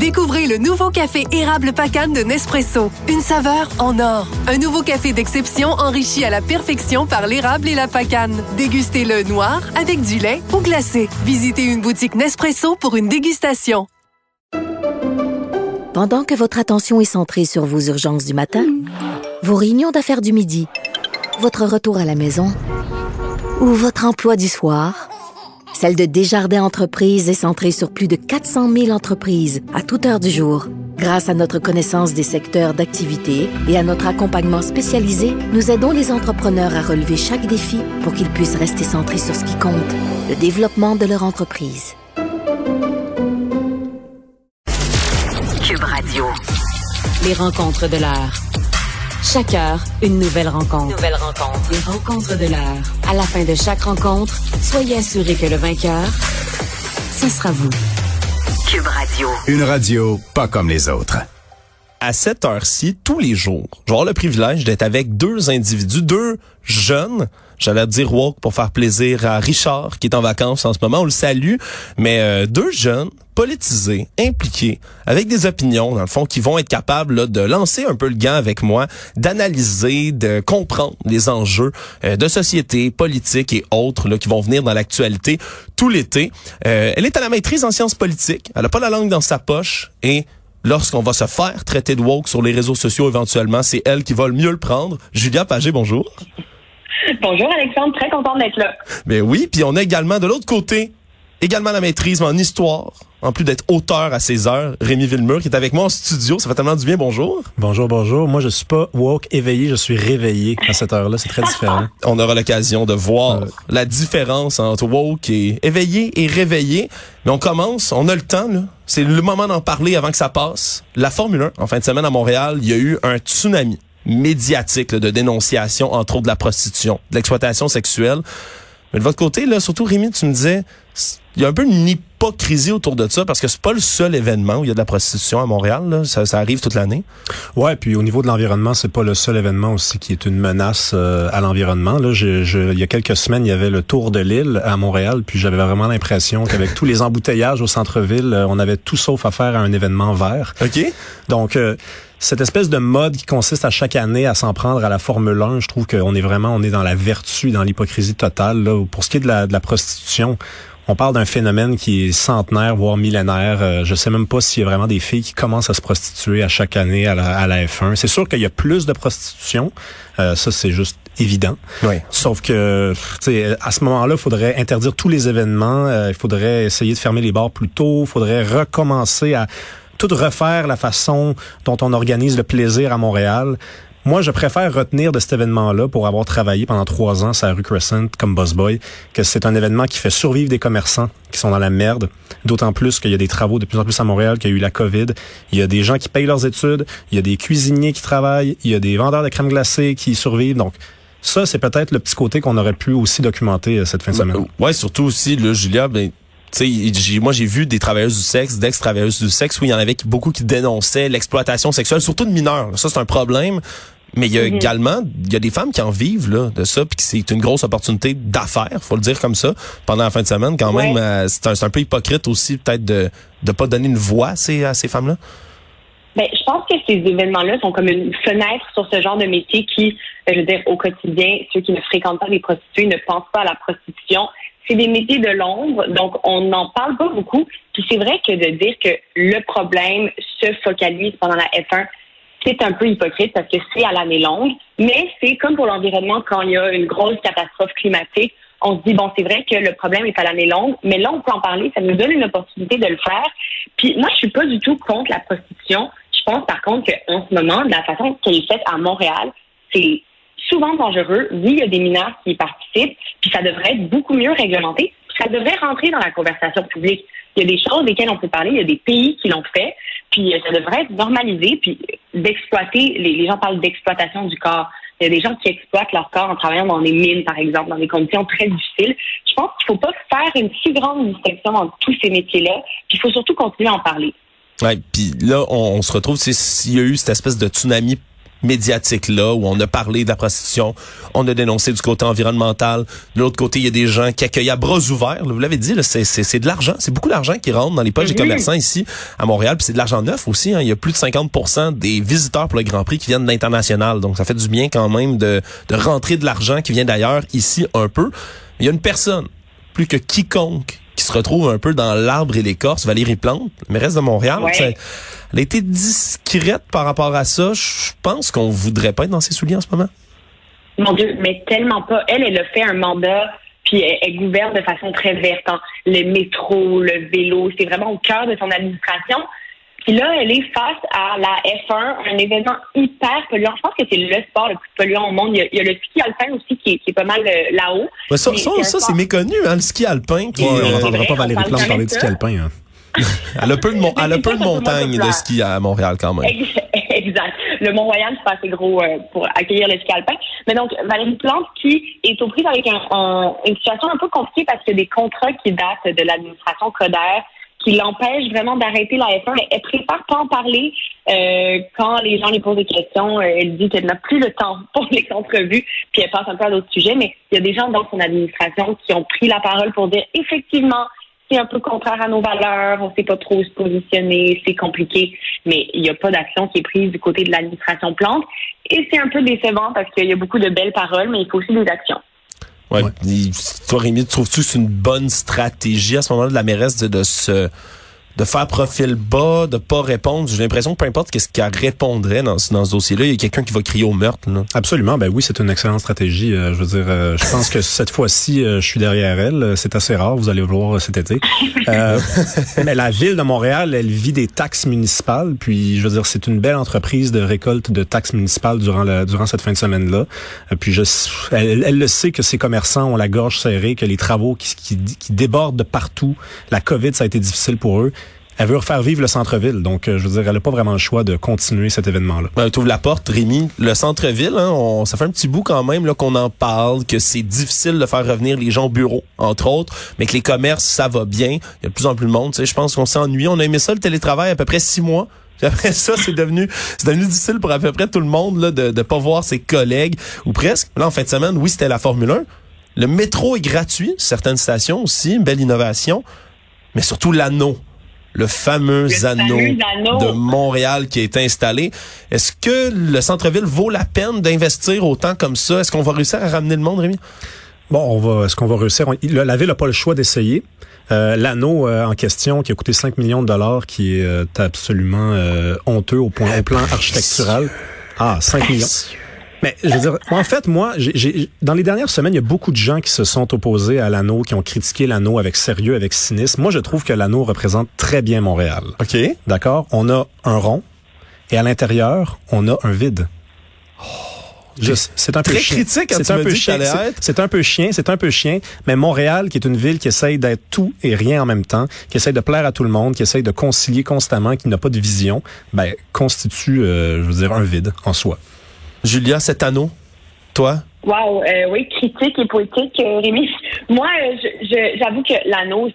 Découvrez le nouveau café érable Pacane de Nespresso. Une saveur en or. Un nouveau café d'exception enrichi à la perfection par l'érable et la pacane. Dégustez-le noir, avec du lait ou glacé. Visitez une boutique Nespresso pour une dégustation. Pendant que votre attention est centrée sur vos urgences du matin, vos réunions d'affaires du midi, votre retour à la maison ou votre emploi du soir, celle de Desjardins Entreprises est centrée sur plus de 400 000 entreprises à toute heure du jour. Grâce à notre connaissance des secteurs d'activité et à notre accompagnement spécialisé, nous aidons les entrepreneurs à relever chaque défi pour qu'ils puissent rester centrés sur ce qui compte, le développement de leur entreprise. Cube Radio. Les rencontres de l'heure. Chaque heure, une nouvelle rencontre. Les rencontres de l'heure. À la fin de chaque rencontre, soyez assurés que le vainqueur, ce sera vous. Cube Radio. Une radio pas comme les autres. À cette heure-ci, tous les jours, je vais avoir le privilège d'être avec deux individus, deux jeunes. J'allais dire woke pour faire plaisir à Richard, qui est en vacances en ce moment. On le salue. Mais deux jeunes, politisés, impliqués, avec des opinions, dans le fond, qui vont être capables là, de lancer un peu le gant avec moi, d'analyser, de comprendre les enjeux de société, politique et autres là, qui vont venir dans l'actualité tout l'été. Elle est à la maîtrise en sciences politiques. Elle n'a pas la langue dans sa poche et lorsqu'on va se faire traiter de woke sur les réseaux sociaux éventuellement, c'est elle qui va le mieux le prendre. Julia Pagé, bonjour. Bonjour Alexandre, très contente d'être là. Ben oui, puis on a également de l'autre côté, également la maîtrise en histoire, en plus d'être auteur à ses heures, Rémi Villemur qui est avec moi en studio. Ça fait tellement du bien, bonjour. Bonjour. Moi, je suis pas woke éveillé, je suis réveillé à cette heure-là. C'est très différent. On aura l'occasion de voir la différence entre woke et éveillé et réveillé. Mais on commence, on a le temps, là. C'est le moment d'en parler avant que ça passe. La Formule 1, en fin de semaine à Montréal, il y a eu un tsunami médiatique là, de dénonciation, entre autres de la prostitution, de l'exploitation sexuelle. Mais de votre côté, là, surtout Rémi, tu me disais, il y a un peu une hypocrisie autour de ça parce que c'est pas le seul événement où il y a de la prostitution à Montréal. Là. Ça arrive toute l'année. Ouais, puis au niveau de l'environnement, c'est pas le seul événement aussi qui est une menace à l'environnement. Là, il y a quelques semaines, il y avait le Tour de l'île à Montréal, puis j'avais vraiment l'impression qu'avec tous les embouteillages au centre-ville, on avait tout sauf à faire à un événement vert. OK. Donc cette espèce de mode qui consiste à chaque année à s'en prendre à la Formule 1, je trouve qu'on est dans la vertu, dans l'hypocrisie totale. Là. Pour ce qui est de la prostitution, on parle d'un phénomène qui est centenaire, voire millénaire. Je sais même pas s'il y a vraiment des filles qui commencent à se prostituer à chaque année à la F1. C'est sûr qu'il y a plus de prostitution. Ça, c'est juste évident. Oui. Sauf que, tu sais, à ce moment-là, il faudrait interdire tous les événements. Il faudrait essayer de fermer les bars plus tôt. Il faudrait recommencer à tout refaire la façon dont on organise le plaisir à Montréal. Moi, je préfère retenir de cet événement-là pour avoir travaillé pendant 3 ans sur la rue Crescent comme busboy, que c'est un événement qui fait survivre des commerçants qui sont dans la merde, d'autant plus qu'il y a des travaux de plus en plus à Montréal, qu'il y a eu la COVID, il y a des gens qui payent leurs études, il y a des cuisiniers qui travaillent, il y a des vendeurs de crème glacée qui survivent, donc ça, c'est peut-être le petit côté qu'on aurait pu aussi documenter cette fin de semaine. Ouais, surtout aussi, là, Julia, moi, j'ai vu des travailleuses du sexe, d'ex-travailleuses du sexe, où il y en avait beaucoup qui dénonçaient l'exploitation sexuelle, surtout de mineurs. Ça, c'est un problème. Mais il y a également, des femmes qui en vivent là de ça, puis que c'est une grosse opportunité d'affaires, faut le dire comme ça, pendant la fin de semaine. Quand même, c'est un peu hypocrite aussi, peut-être, de pas donner une voix à ces femmes-là. Ben, je pense que ces événements-là sont comme une fenêtre sur ce genre de métier qui, je veux dire, au quotidien, ceux qui ne fréquentent pas les prostituées ne pensent pas à la prostitution. C'est des métiers de l'ombre, donc on n'en parle pas beaucoup. Puis c'est vrai que de dire que le problème se focalise pendant la F1, c'est un peu hypocrite parce que c'est à l'année longue. Mais c'est comme pour l'environnement quand il y a une grosse catastrophe climatique. On se dit, bon, c'est vrai que le problème est à l'année longue, mais là, on peut en parler. Ça nous donne une opportunité de le faire. Puis moi, je suis pas du tout contre la prostitution. Je pense, par contre, qu'en ce moment, de la façon qu'elle est faite à Montréal, c'est souvent dangereux. Oui, il y a des mineurs qui y participent, puis ça devrait être beaucoup mieux réglementé. Puis ça devrait rentrer dans la conversation publique. Il y a des choses desquelles on peut parler, il y a des pays qui l'ont fait, puis ça devrait être normalisé, puis d'exploiter, les gens parlent d'exploitation du corps. Il y a des gens qui exploitent leur corps en travaillant dans des mines, par exemple, dans des conditions très difficiles. Je pense qu'il ne faut pas faire une si grande distinction entre tous ces métiers-là, puis il faut surtout continuer à en parler. Ouais, puis là, on se retrouve, s'il y a eu cette espèce de tsunami médiatique-là où on a parlé de la prostitution, on a dénoncé du côté environnemental. De l'autre côté, il y a des gens qui accueillent à bras ouverts. Là, vous l'avez dit, là, c'est de l'argent. C'est beaucoup d'argent qui rentre dans les poches des commerçants ici à Montréal. Puis c'est de l'argent neuf aussi. Hein. Il y a plus de 50% des visiteurs pour le Grand Prix qui viennent de l'international. Donc, ça fait du bien quand même de rentrer de l'argent qui vient d'ailleurs ici un peu. Il y a une personne, plus que quiconque, qui se retrouve un peu dans l'arbre et l'écorce, Valérie Plante, mairesse de Montréal. Ouais. Elle a été discrète par rapport à ça. Je pense qu'on voudrait pas être dans ses souliers en ce moment. Mon Dieu, mais tellement pas. Elle a fait un mandat, puis elle gouverne de façon très verte. Hein. Le métro, le vélo, c'est vraiment au cœur de son administration. Puis là, elle est face à la F1, un événement hyper polluant. Je pense que c'est le sport le plus polluant au monde. Il y a le ski alpin aussi qui est pas mal là-haut. Ouais, ça c'est méconnu, hein, le ski alpin. On n'entendra pas Valérie Plante parler de ski alpin. Hein. Elle a peu de montagne de ski à Montréal quand même. Exact. Le Mont-Royal, c'est pas assez gros pour accueillir le ski alpin. Mais donc, Valérie Plante qui est aux prises avec une situation un peu compliquée parce qu'il y a des contrats qui datent de l'administration Coderre qui l'empêche vraiment d'arrêter la F1, mais elle préfère pas en parler quand les gens lui posent des questions. Elle dit qu'elle n'a plus le temps pour les entrevues, puis elle passe un peu à d'autres sujets, mais il y a des gens dans son administration qui ont pris la parole pour dire effectivement, c'est un peu contraire à nos valeurs, on sait pas trop où se positionner, c'est compliqué, mais il n'y a pas d'action qui est prise du côté de l'administration Plante, et c'est un peu décevant parce qu'il y a beaucoup de belles paroles, mais il faut aussi des actions. Ouais. Toi, Rémi, trouves-tu que c'est une bonne stratégie à ce moment-là de la mairesse de faire profil bas, de pas répondre? J'ai l'impression que peu importe qu'est-ce qu'elle répondrait dans ce dossier-là, il y a quelqu'un qui va crier au meurtre. Là. Absolument. Ben oui, c'est une excellente stratégie. Je veux dire, je pense que cette fois-ci, je suis derrière elle. C'est assez rare, vous allez le voir cet été. Mais la ville de Montréal, elle vit des taxes municipales. Puis, je veux dire, c'est une belle entreprise de récolte de taxes municipales durant cette fin de semaine-là. Puis, elle le sait que ses commerçants ont la gorge serrée, que les travaux qui débordent de partout. La COVID, ça a été difficile pour eux. Elle veut refaire vivre le centre-ville. Donc, je veux dire, elle n'a pas vraiment le choix de continuer cet événement-là. Ben, tu ouvres la porte, Rémi. Le centre-ville, hein, ça fait un petit bout quand même là qu'on en parle, que c'est difficile de faire revenir les gens au bureau, entre autres, mais que les commerces, ça va bien. Il y a de plus en plus de monde. Tu sais, je pense qu'on s'ennuie. On a aimé ça, le télétravail, à peu près 6 mois. Puis après ça, c'est devenu difficile pour à peu près tout le monde là, de pas voir ses collègues, ou presque. Là, en fin de semaine, oui, c'était la Formule 1. Le métro est gratuit, certaines stations aussi, une belle innovation, mais surtout l'anneau. Le fameux anneau de Montréal qui est installé. Est-ce que le centre-ville vaut la peine d'investir autant comme ça? Est-ce qu'on va réussir à ramener le monde, Rémi? Bon, est-ce qu'on va réussir? La ville n'a pas le choix d'essayer. L'anneau en question, qui a coûté 5 millions de dollars, qui est absolument honteux au plan architectural. 5 millions. Mais je veux dire, en fait, moi, dans les dernières semaines, il y a beaucoup de gens qui se sont opposés à l'anneau, qui ont critiqué l'anneau avec sérieux, avec cynisme. Moi, je trouve que l'anneau représente très bien Montréal. OK. D'accord? On a un rond et à l'intérieur, on a un vide. C'est un peu très chien. Critique quand c'est un peu chien. C'est un peu chien, mais Montréal, qui est une ville qui essaye d'être tout et rien en même temps, qui essaye de plaire à tout le monde, qui essaye de concilier constamment, qui n'a pas de vision, constitue, je veux dire, un vide en soi. Julia, cet anneau, toi? Wow, oui, critique et poétique, Rémi. Moi, j'avoue que l'anneau,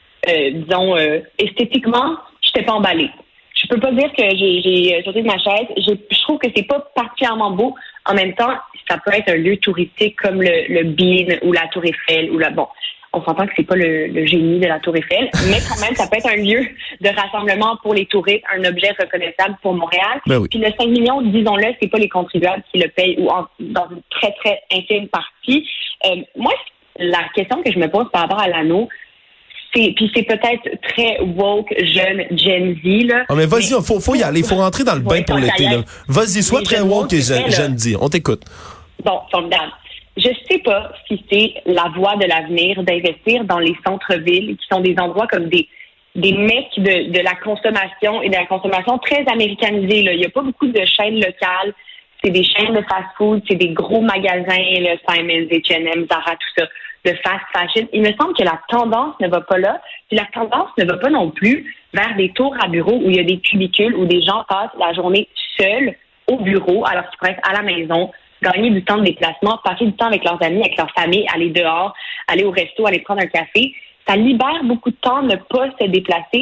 disons, esthétiquement, je n'étais pas emballée. Je peux pas dire que j'ai sauté de ma chaise. Je trouve que c'est pas particulièrement beau. En même temps, ça peut être un lieu touristique comme le Bean ou la Tour Eiffel ou on s'entend que c'est pas le génie de la Tour Eiffel, mais quand même, ça peut être un lieu de rassemblement pour les touristes, un objet reconnaissable pour Montréal. Ben oui. Puis le 5 millions, disons-le, c'est pas les contribuables qui le payent ou dans une très, très infime partie. Moi, la question que je me pose par rapport à l'anneau, c'est peut-être très woke, jeune, Gen Z, là. Ah, mais vas-y, faut y aller. Il faut rentrer dans le bain pour l'été, là. Vas-y, sois très woke et Gen Z. On t'écoute. Bon, formidable. Je sais pas si c'est la voie de l'avenir d'investir dans les centres-villes qui sont des endroits comme des mecs de la consommation et de la consommation très américanisée, là. Il y a pas beaucoup de chaînes locales. C'est des chaînes de fast-food, c'est des gros magasins, le Simons, H&M, Zara, tout ça, de fast fashion. Il me semble que la tendance ne va pas là. Puis la tendance ne va pas non plus vers des tours à bureau où il y a des cubicules où des gens passent la journée seuls au bureau alors qu'ils pourraient être à la maison, gagner du temps de déplacement, passer du temps avec leurs amis, avec leur famille, aller dehors, aller au resto, aller prendre un café. Ça libère beaucoup de temps de ne pas se déplacer.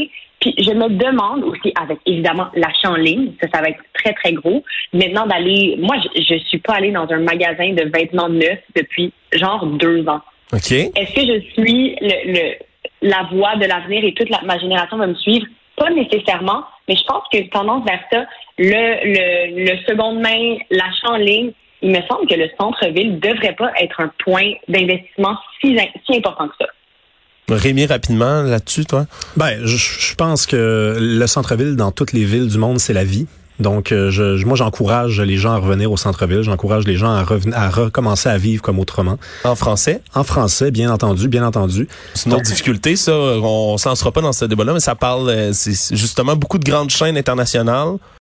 Puis je me demande aussi, avec évidemment l'achat en ligne, ça va être très, très gros. Maintenant d'aller, moi, je suis pas allée dans un magasin de vêtements neufs depuis genre 2 ans. OK. Est-ce que je suis la voie de l'avenir et toute ma génération va me suivre? Pas nécessairement, mais je pense que tendance vers ça, le seconde main, l'achat en ligne, il me semble que le centre-ville devrait pas être un point d'investissement si important que ça. Rémi, rapidement, là-dessus, toi? Ben, je pense que le centre-ville, dans toutes les villes du monde, c'est la vie. Donc, moi, j'encourage les gens à revenir au centre-ville. J'encourage les gens à recommencer à vivre comme autrement. En français? En français, bien entendu, bien entendu. C'est une autre difficulté, ça. On s'en lancera pas dans ce débat-là, mais ça parle, c'est justement beaucoup de grandes chaînes internationales